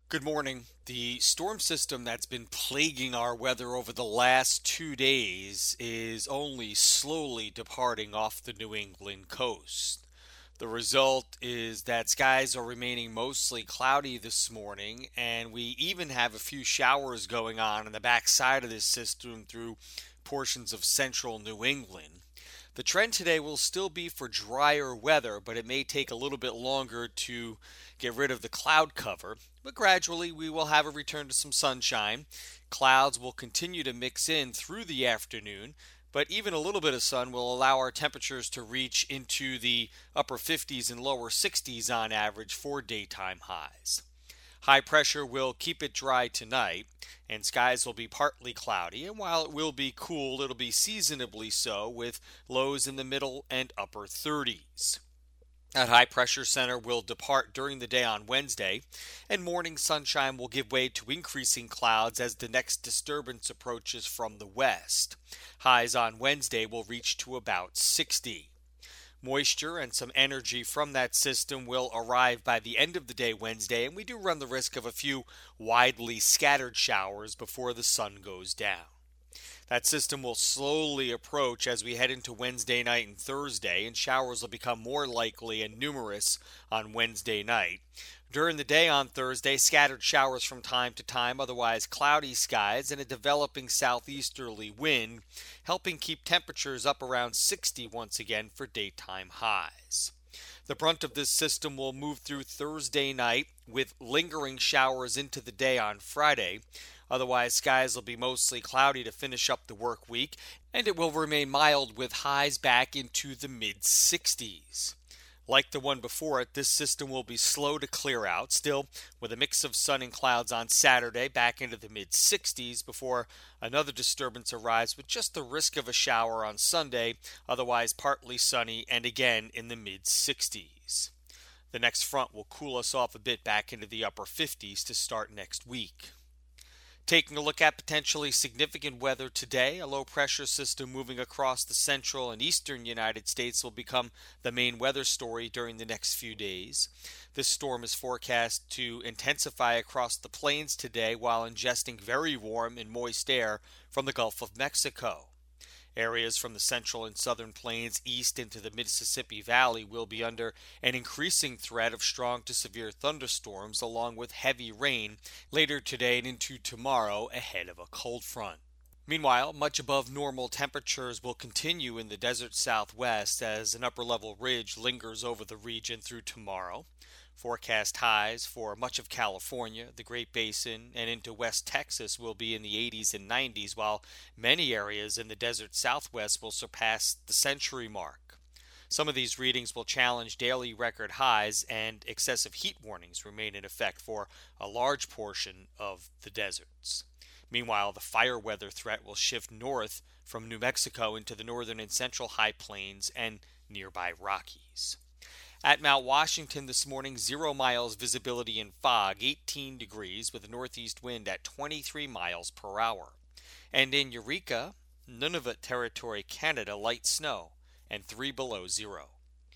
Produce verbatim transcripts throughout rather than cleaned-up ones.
Good morning. The storm system that's been plaguing our weather over the last two days is only slowly departing off the New England coast. The result is that skies are remaining mostly cloudy this morning, and we even have a few showers going on in the backside of this system through portions of central New England. The trend today will still be for drier weather, but it may take a little bit longer to get rid of the cloud cover. But gradually, we will have a return to some sunshine. Clouds will continue to mix in through the afternoon, but even a little bit of sun will allow our temperatures to reach into the upper fifties and lower sixties on average for daytime highs. High pressure will keep it dry tonight, and skies will be partly cloudy. And while it will be cool, it'll be seasonably so, with lows in the middle and upper thirties. That high pressure center will depart during the day on Wednesday, and morning sunshine will give way to increasing clouds as the next disturbance approaches from the west. Highs on Wednesday will reach to about sixty. Moisture and some energy from that system will arrive by the end of the day Wednesday, and we do run the risk of a few widely scattered showers before the sun goes down. That system will slowly approach as we head into Wednesday night and Thursday, and showers will become more likely and numerous on Wednesday night. During the day on Thursday, scattered showers from time to time, otherwise cloudy skies, and a developing southeasterly wind, helping keep temperatures up around sixty once again for daytime highs. The brunt of this system will move through Thursday night with lingering showers into the day on Friday. Otherwise, skies will be mostly cloudy to finish up the work week, and it will remain mild with highs back into the mid sixties. Like the one before it, this system will be slow to clear out, still with a mix of sun and clouds on Saturday back into the mid sixties before another disturbance arrives with just the risk of a shower on Sunday, otherwise partly sunny and again in the mid sixties. The next front will cool us off a bit back into the upper fifties to start next week. Taking a look at potentially significant weather today, a low pressure system moving across the central and eastern United States will become the main weather story during the next few days. This storm is forecast to intensify across the plains today while ingesting very warm and moist air from the Gulf of Mexico. Areas from the central and southern plains east into the Mississippi Valley will be under an increasing threat of strong to severe thunderstorms along with heavy rain later today and into tomorrow ahead of a cold front. Meanwhile, much above normal temperatures will continue in the desert southwest as an upper-level ridge lingers over the region through tomorrow. Forecast highs for much of California, the Great Basin, and into West Texas will be in the eighties and nineties, while many areas in the desert southwest will surpass the century mark. Some of these readings will challenge daily record highs, and excessive heat warnings remain in effect for a large portion of the deserts. Meanwhile, the fire weather threat will shift north from New Mexico into the northern and central high plains and nearby Rockies. At Mount Washington this morning, zero miles visibility in fog, eighteen degrees with a northeast wind at twenty-three miles per hour. And in Eureka, Nunavut Territory, Canada, light snow and three below zero.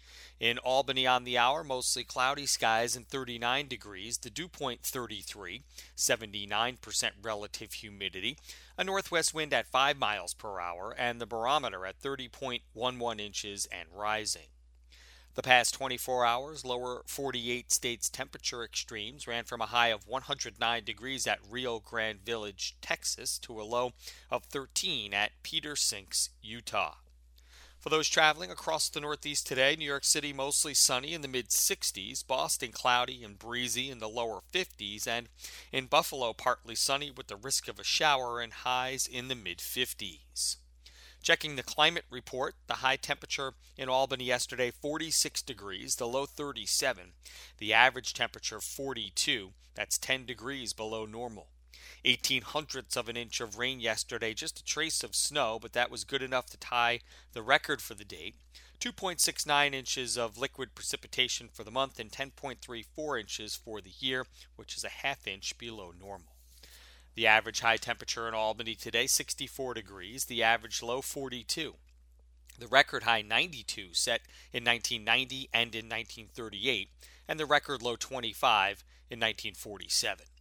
In Albany on the hour, mostly cloudy skies and thirty-nine degrees, the dew point thirty-three, seventy-nine percent relative humidity, a northwest wind at five miles per hour, and the barometer at thirty point one one inches and rising. The past twenty-four hours, lower forty-eight states temperature extremes ran from a high of one hundred nine degrees at Rio Grande Village, Texas, to a low of thirteen at Peter Sinks, Utah. For those traveling across the Northeast today, New York City mostly sunny in the mid sixties, Boston cloudy and breezy in the lower fifties, and in Buffalo partly sunny with the risk of a shower and highs in the mid fifties. Checking the climate report, the high temperature in Albany yesterday, forty-six degrees, the low thirty-seven, the average temperature forty-two, that's ten degrees below normal. eighteen hundredths of an inch of rain yesterday, just a trace of snow, but that was good enough to tie the record for the date. two point six nine inches of liquid precipitation for the month and ten point three four inches for the year, which is a half inch below normal. The average high temperature in Albany today, sixty-four degrees, the average low forty-two. The record high ninety-two set in nineteen ninety and in nineteen thirty-eight, and the record low twenty-five in nineteen forty-seven.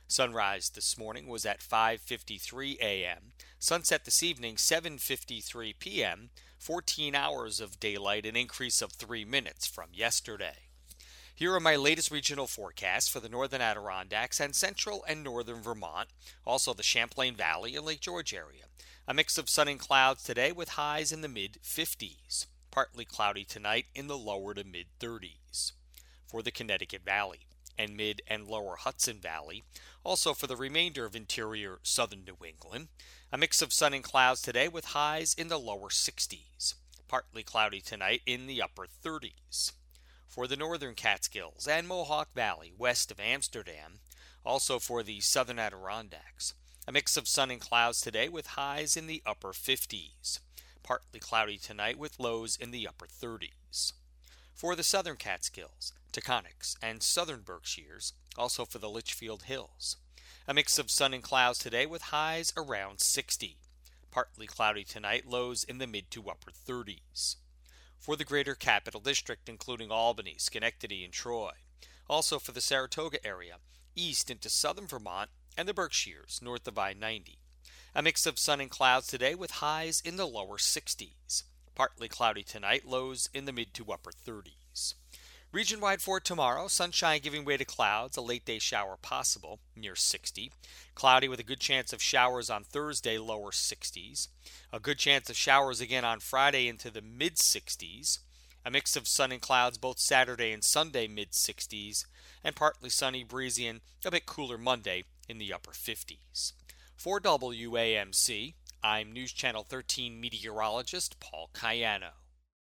Sunrise this morning was at five fifty-three a m Sunset this evening, seven fifty-three p m fourteen hours of daylight, an increase of three minutes from yesterday. Here are my latest regional forecasts for the northern Adirondacks and central and northern Vermont, also the Champlain Valley and Lake George area. A mix of sun and clouds today with highs in the mid fifties. Partly cloudy tonight in the lower to mid thirties. For the Connecticut Valley and mid and lower Hudson Valley, also for the remainder of interior southern New England, a mix of sun and clouds today with highs in the lower sixties. Partly cloudy tonight in the upper thirties. For the northern Catskills and Mohawk Valley west of Amsterdam, also for the southern Adirondacks, a mix of sun and clouds today with highs in the upper fifties. Partly cloudy tonight with lows in the upper thirties. For the southern Catskills, Taconics, and southern Berkshires, also for the Litchfield Hills, a mix of sun and clouds today with highs around sixty. Partly cloudy tonight, lows in the mid to upper thirties. For the greater Capital District, including Albany, Schenectady, and Troy, also for the Saratoga area, east into southern Vermont, and the Berkshires, north of I ninety. A mix of sun and clouds today with highs in the lower sixties. Partly cloudy tonight, lows in the mid to upper thirties. Region-wide for tomorrow, sunshine giving way to clouds, a late-day shower possible, near sixty. Cloudy with a good chance of showers on Thursday, lower sixties. A good chance of showers again on Friday into the mid-sixties. A mix of sun and clouds both Saturday and Sunday, mid-sixties. And partly sunny, breezy, and a bit cooler Monday in the upper fifties. For W A M C, I'm News Channel thirteen meteorologist Paul Cayano.